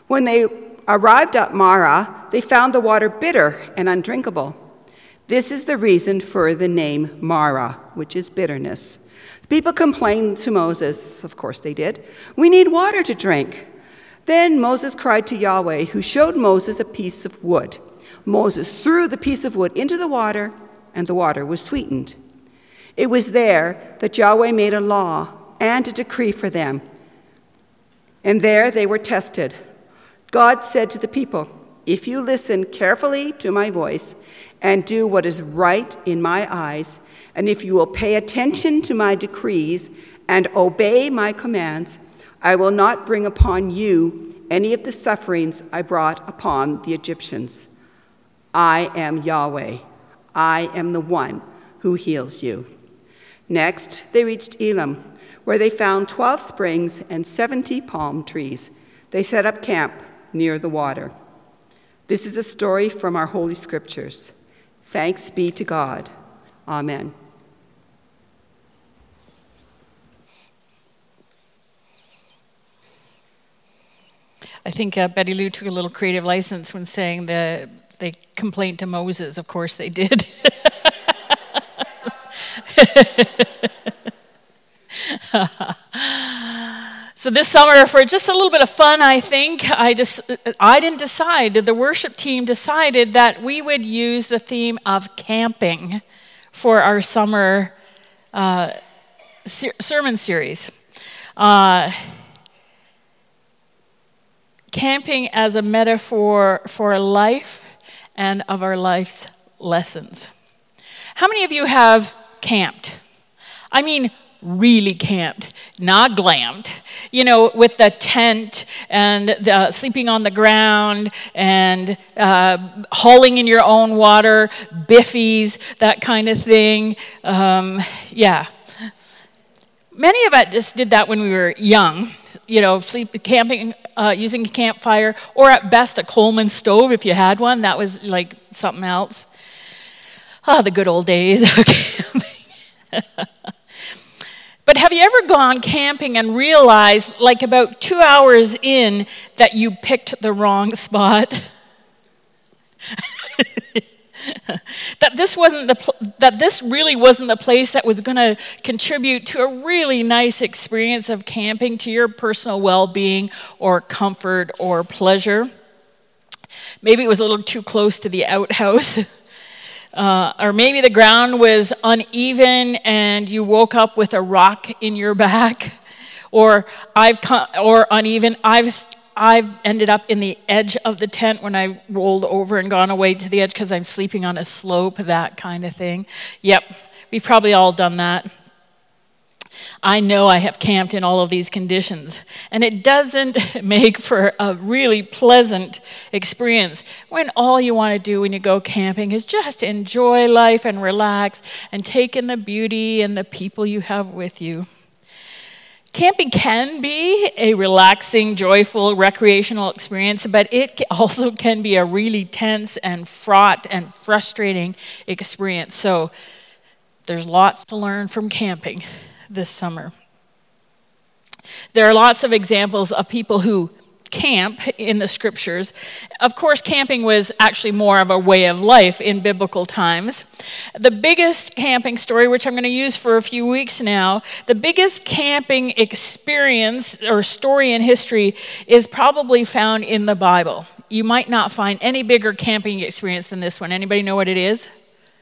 When they arrived at Marah, they found the water bitter and undrinkable. This is the reason for the name Marah, which is bitterness. The people complained to Moses, of course they did, "We need water to drink." Then Moses cried to Yahweh, who showed Moses a piece of wood. Moses threw the piece of wood into the water, and the water was sweetened. It was there that Yahweh made a law and a decree for them, and there they were tested. God said to the people, "If you listen carefully to my voice and do what is right in my eyes, and if you will pay attention to my decrees and obey my commands, I will not bring upon you any of the sufferings I brought upon the Egyptians. I am Yahweh. I am the one who heals you." Next, they reached Elim, where they found 12 springs and 70 palm trees. They set up camp near the water. This is a story from our Holy Scriptures. Thanks be to God. Amen. I think Betty Lou took a little creative license when saying that they complained to Moses. Of course they did. So this summer, for just a little bit of fun, I think, I didn't decide. The worship team decided that we would use the theme of camping for our summer sermon series. Camping as a metaphor for life and of our life's lessons. How many of you have camped? I mean, really camped, not glammed. You know, with the tent and sleeping on the ground and hauling in your own water, biffies, that kind of thing. Yeah. Many of us just did that when we were young. You know, camping, using a campfire, or at best a Coleman stove if you had one. That was like something else. Oh, the good old days of camping. But have you ever gone camping and realized, like about 2 hours in, that you picked the wrong spot? That this really wasn't the place that was going to contribute to a really nice experience of camping, to your personal well-being or comfort or pleasure. Maybe it was a little too close to the outhouse. Or maybe the ground was uneven and you woke up with a rock in your back, or uneven. I've ended up in the edge of the tent when I rolled over and gone away to the edge because I'm sleeping on a slope, that kind of thing. Yep, we've probably all done that. I know I have camped in all of these conditions, and it doesn't make for a really pleasant experience when all you want to do when you go camping is just enjoy life and relax and take in the beauty and the people you have with you. Camping can be a relaxing, joyful, recreational experience, but it also can be a really tense and fraught and frustrating experience. So there's lots to learn from camping this summer. There are lots of examples of people who camp in the scriptures. Of course, camping was actually more of a way of life in biblical times. The biggest camping story, which I'm going to use for a few weeks now, the biggest camping experience or story in history is probably found in the Bible. You might not find any bigger camping experience than this one. Anybody know what it is?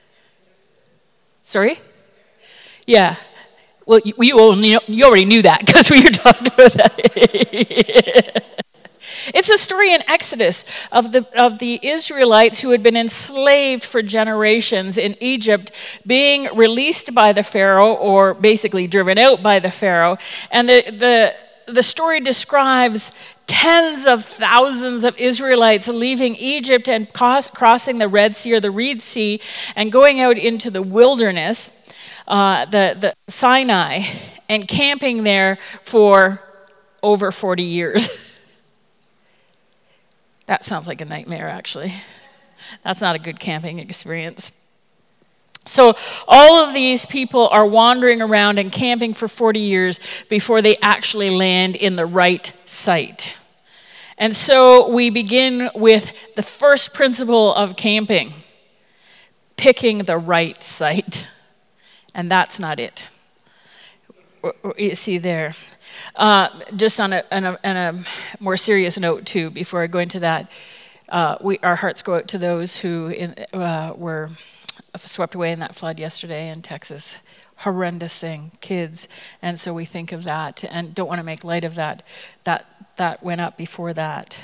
Sorry? Yeah. Well, you already knew that because we were talking about that. It's a story in Exodus of the Israelites who had been enslaved for generations in Egypt, being released by the Pharaoh, or basically driven out by the Pharaoh. And the story describes tens of thousands of Israelites leaving Egypt and crossing the Red Sea or the Reed Sea and going out into the wilderness, the Sinai, and camping there for over 40 years. That sounds like a nightmare, actually. That's not a good camping experience. So all of these people are wandering around and camping for 40 years before they actually land in the right site. And so we begin with the first principle of camping, picking the right site. And that's not it. You see there. Just on a more serious note, too, before I go into that, our hearts go out to those who were swept away in that flood yesterday in Texas. Horrendous thing, kids. And so we think of that and don't want to make light of that. That went up before that.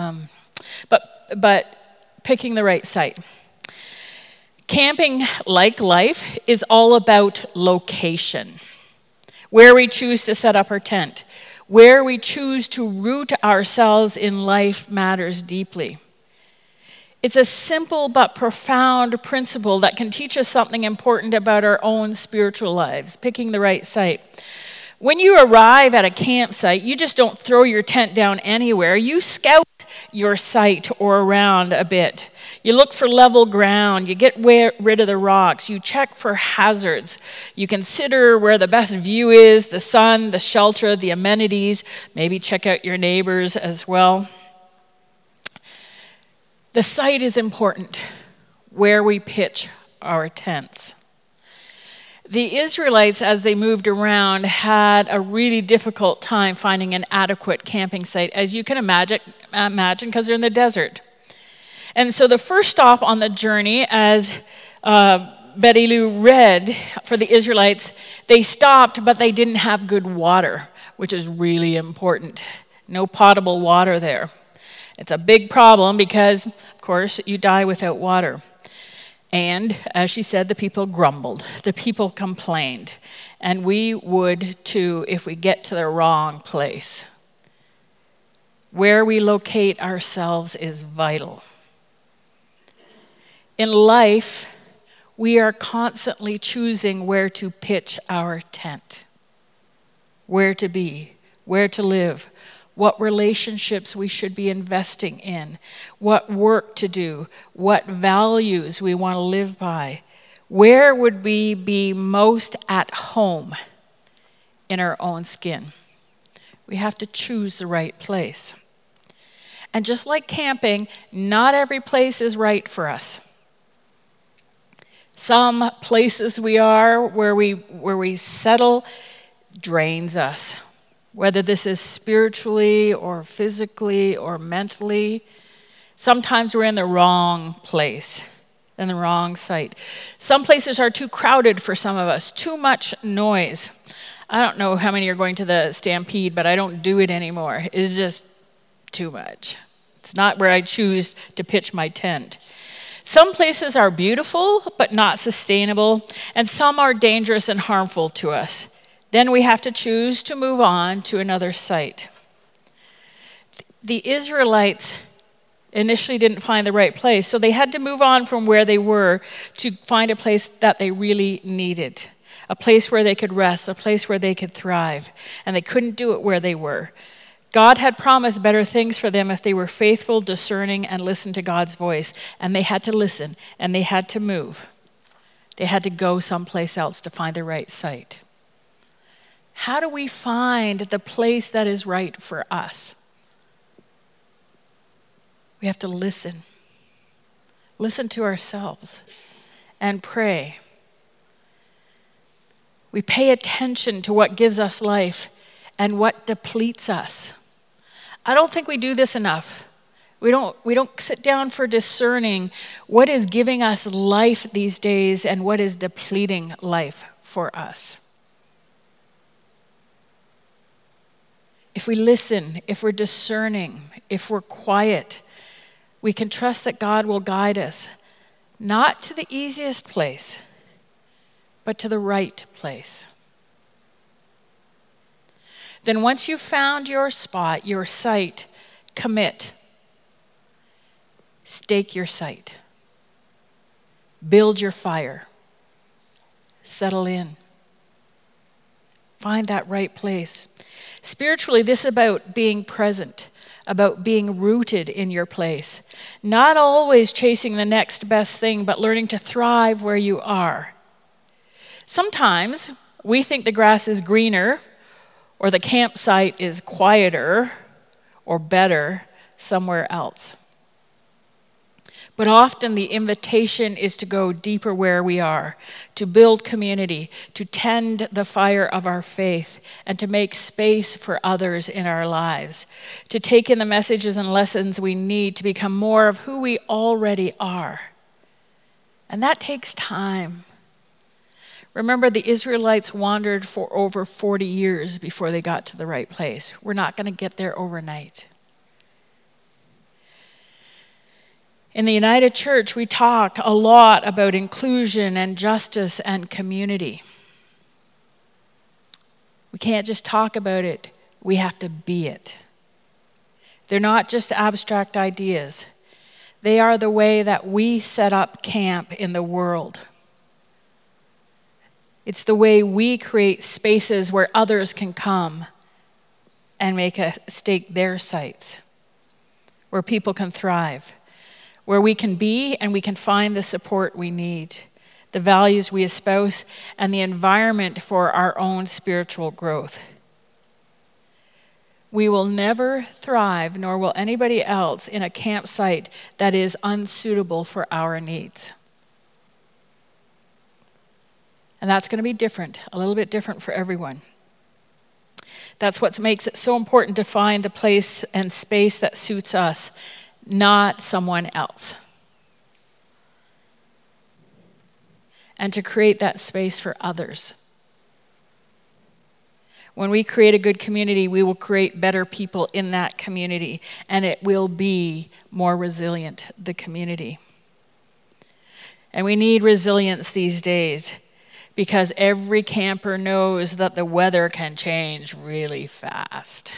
But picking the right site. Camping, like life, is all about location. Where we choose to set up our tent. Where we choose to root ourselves in life matters deeply. It's a simple but profound principle that can teach us something important about our own spiritual lives, picking the right site. When you arrive at a campsite, you just don't throw your tent down anywhere. You scout your site or around a bit. You look for level ground. You get rid of the rocks. You check for hazards. You consider where the best view is, the sun, the shelter, the amenities. Maybe check out your neighbors as well. The site is important, where we pitch our tents. The Israelites, as they moved around, had a really difficult time finding an adequate camping site, as you can imagine, because they're in the desert. And so the first stop on the journey, as Betty Lou read for the Israelites, they stopped, but they didn't have good water, which is really important. No potable water there. It's a big problem because, of course, you die without water. And, as she said, the people grumbled. The people complained. And we would, too, if we get to the wrong place. Where we locate ourselves is vital. In life, we are constantly choosing where to pitch our tent. Where to be, where to live, what relationships we should be investing in, what work to do, what values we want to live by. Where would we be most at home in our own skin? We have to choose the right place. And just like camping, not every place is right for us. Some places where we settle drains us. Whether this is spiritually or physically or mentally, sometimes we're in the wrong place, in the wrong site. Some places are too crowded for some of us, too much noise. I don't know how many are going to the Stampede, but I don't do it anymore. It's just too much. It's not where I choose to pitch my tent. Some places are beautiful, but not sustainable, and some are dangerous and harmful to us. Then we have to choose to move on to another site. The Israelites initially didn't find the right place, so they had to move on from where they were to find a place that they really needed, a place where they could rest, a place where they could thrive, and they couldn't do it where they were. God had promised better things for them if they were faithful, discerning, and listened to God's voice, and they had to listen, and they had to move. They had to go someplace else to find the right site. How do we find the place that is right for us? We have to listen. Listen to ourselves and pray. We pay attention to what gives us life and what depletes us. I don't think we do this enough. We don't sit down for discerning what is giving us life these days and what is depleting life for us. If we listen, if we're discerning, if we're quiet, we can trust that God will guide us, not to the easiest place, but to the right place. Then once you've found your spot, your site, commit. Stake your site. Build your fire. Settle in. Find that right place. Spiritually, this is about being present, about being rooted in your place. Not always chasing the next best thing, but learning to thrive where you are. Sometimes we think the grass is greener or the campsite is quieter or better somewhere else. But often the invitation is to go deeper where we are, to build community, to tend the fire of our faith, and to make space for others in our lives, to take in the messages and lessons we need to become more of who we already are. And that takes time. Remember, the Israelites wandered for over 40 years before they got to the right place. We're not going to get there overnight. In the United Church, we talk a lot about inclusion and justice and community. We can't just talk about it, we have to be it. They're not just abstract ideas. They are the way that we set up camp in the world. It's the way we create spaces where others can come and stake their sights, where people can thrive, where we can be and we can find the support we need, the values we espouse, and the environment for our own spiritual growth. We will never thrive, nor will anybody else, in a campsite that is unsuitable for our needs. And that's going to be different, a little bit different for everyone. That's what makes it so important to find the place and space that suits us, not someone else. And to create that space for others. When we create a good community, we will create better people in that community, and it will be more resilient, the community. And we need resilience these days, because every camper knows that the weather can change really fast.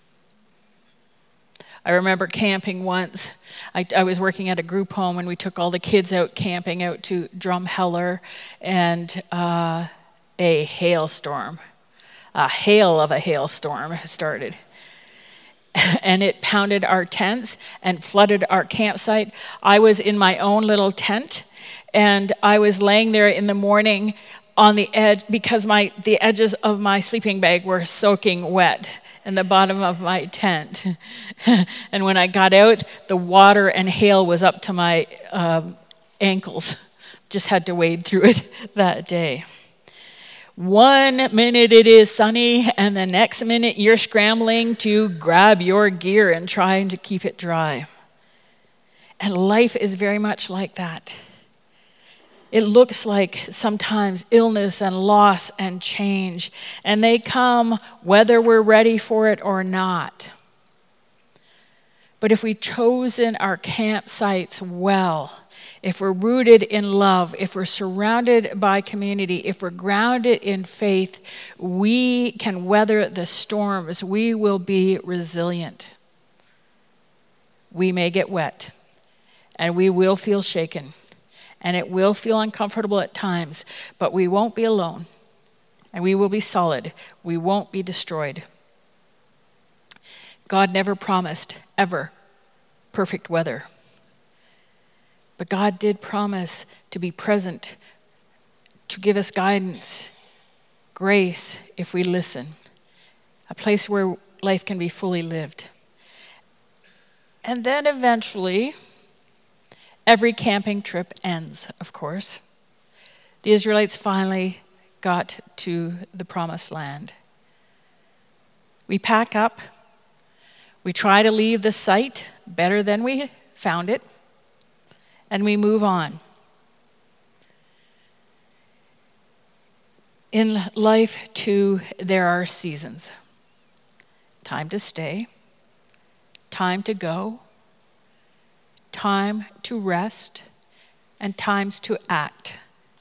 I remember camping once. I was working at a group home, and we took all the kids out camping out to Drumheller, and a hailstorm, a hail of a hailstorm started. And it pounded our tents and flooded our campsite. I was in my own little tent, and I was laying there in the morning on the edge because the edges of my sleeping bag were soaking wet in the bottom of my tent. And when I got out, the water and hail was up to my ankles. Just had to wade through it that day. 1 minute it is sunny, and the next minute you're scrambling to grab your gear and trying to keep it dry. And life is very much like that. It looks like sometimes illness and loss and change, and they come whether we're ready for it or not. But if we've chosen our campsites well, if we're rooted in love, if we're surrounded by community, if we're grounded in faith, we can weather the storms. We will be resilient. We may get wet, and we will feel shaken. And it will feel uncomfortable at times, but we won't be alone. And we will be solid. We won't be destroyed. God never promised, ever, perfect weather. But God did promise to be present, to give us guidance, grace, if we listen. A place where life can be fully lived. And then eventually, every camping trip ends, of course. The Israelites finally got to the promised land. We pack up. We try to leave the site better than we found it. And we move on. In life, too, there are seasons. Time to stay. Time to go. Time to rest, and times to act.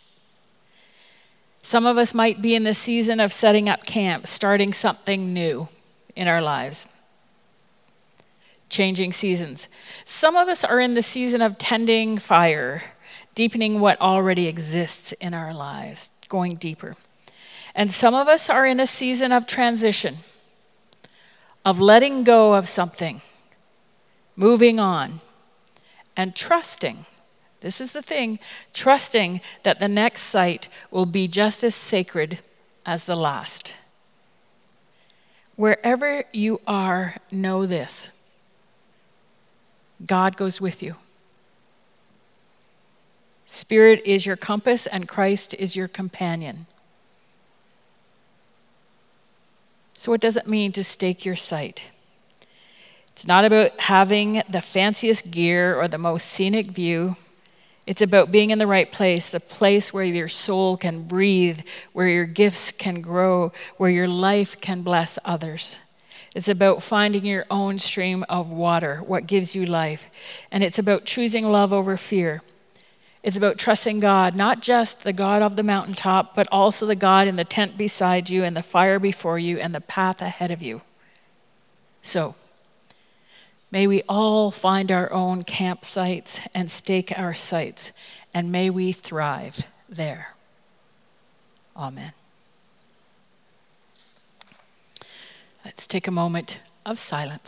Some of us might be in the season of setting up camp, starting something new in our lives. Changing seasons. Some of us are in the season of tending fire, deepening what already exists in our lives, going deeper. And some of us are in a season of transition, of letting go of something, moving on. And trusting, this is the thing, trusting that the next site will be just as sacred as the last. Wherever you are, know this. God goes with you. Spirit is your compass and Christ is your companion. So what does it mean to stake your sight? It's not about having the fanciest gear or the most scenic view. It's about being in the right place, the place where your soul can breathe, where your gifts can grow, where your life can bless others. It's about finding your own stream of water, what gives you life. And it's about choosing love over fear. It's about trusting God, not just the God of the mountaintop, but also the God in the tent beside you and the fire before you and the path ahead of you. So, may we all find our own campsites and stake our sights, and may we thrive there. Amen. Let's take a moment of silence.